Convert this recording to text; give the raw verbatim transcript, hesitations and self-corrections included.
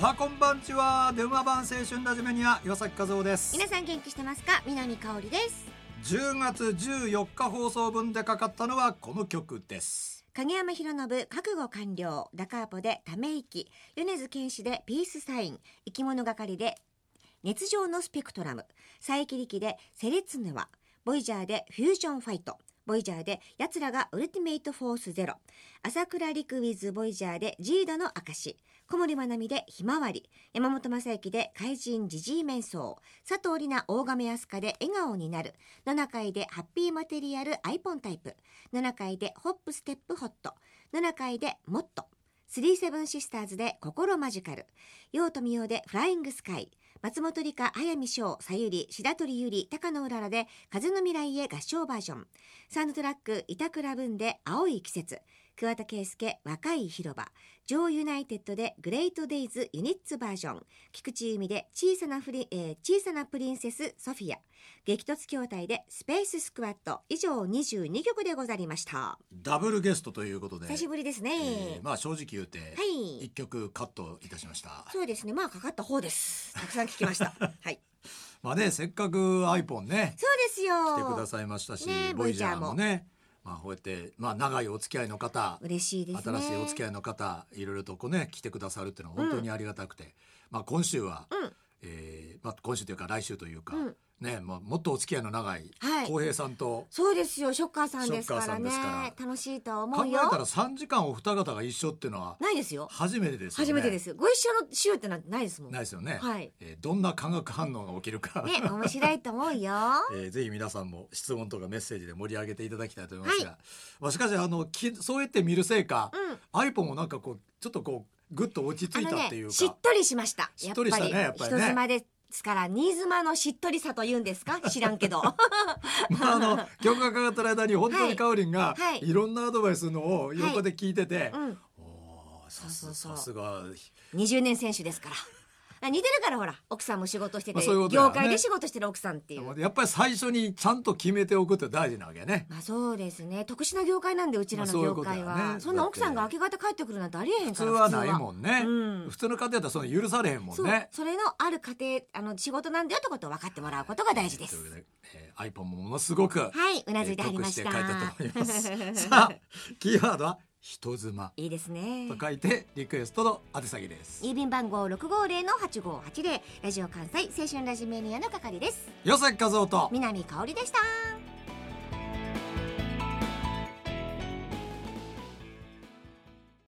はこんばんちは。電話版青春ラジメニア岩崎和夫です。 皆さん元気してますか？南香織です。 じゅうがつじゅうよっか放送分でかかったのはこの曲です。 影山博信覚悟完了、ダカーポでため息、米津玄師でピースサイン、生き物係で熱情のスペクトラム、佐伯力でセレツヌワ、ボイジャーでフュージョンファイト、ボイジャーで奴らがウルティメイトフォースゼロ、朝倉陸ウィズボイジャーでジーダの証、小森まなみでひまわり、山本正幸で怪人ジジイ面相、佐藤里奈大亀飛鳥で笑顔になる、ななかいでハッピーマテリアルアイポンタイプ、ななかいでホップステップホット、ななかいでもっと、スリーセブンシスターズで心マジカル、陽富夫でフライングスカイ、松本里香、早見翔、さゆり、白鳥ゆり、高野うららで風の未来へ合唱バージョン、サウンドトラック板倉文で青い季節、桑田佳祐若い広場、ジョーユナイテッドでグレートデイズユニッツバージョン、菊池由美で小さなフリ、えー、小さなプリンセスソフィア、激突筐体でスペーススクワット。以上にじゅうにきょくでござりました。 ダブルゲストということで久しぶりですね、 えー、まあ正直言うて、 はい、 いっきょくカットいたしました。 そうですね、まあかかった方です。たくさん聞きましたはいまあね、せっかく アイポン ね、 そうですよ、 来てくださいましたし、 ね、 ボイジャーもね、まあこうやって、まあ、長いお付き合いの方、 嬉しいですね、 新しいお付き合いの方、いろいろとこうね来てくださるっていうのは本当にありがたくて、うん、まあ今週は、うん、えーまあ、今週というか来週というか、うんね、も, もっとお付き合いの長い浩平さんと、はい、 そうですよ、ショッカーさんですからね、楽しいと思うよ。 考えたらさんじかんお二方が一緒っていうのはないですよ、 初めてですよね。 初めてです。ご一緒の週ってなんてないですもん。 ないですよね、 はい、 えー、どんな化学反応が起きるかね、面白いと思うよ、 えー、ぜひ皆さんも質問とかメッセージで盛り上げていただきたいと思いますが、はい、まあ、しかしあのきそうやって見るせいか、うん、アイポン もなんかこうちょっとこうぐっと落ち着いたっていうか、ね、 しっとりしました。 しっとりしたね、やっぱりね、 人妻ですから新妻のしっとりさというんですか、知らんけどまあ、あの曲がかかった間に本当にかおりんが、はい、いろんなアドバイスのを横で聞いてて、はい、うん、おさす、さすがにじゅうねん選手ですから似てるから、ほら奥さんも仕事してて、まあそういうこと業界で仕事してる奥さんっていう、 やっぱり最初にちゃんと決めておくって大事なわけね。 まあそうですね、特殊な業界なんでうちらの業界は、まあ そういうことだね、そんな奥さんが明け方帰ってくるなんてありえへんから。 普通はないもんね、うん、普通の家庭だったらその許されへんもんね。 そ, それのある家庭、あの仕事なんだよってことを分かってもらうことが大事です。 ということで、えー、アイポン もものすごく、 はい、うなずいてはりました、 えー、得して書いたと思いますさあキーワードは人妻、 いいですねと書いてリクエストの宛先です。 郵便番号 ろくごーぜろのはちごーはちぜろ、ラジオ関西青春ラジメニアの係です。 岩崎和夫と南香織でした。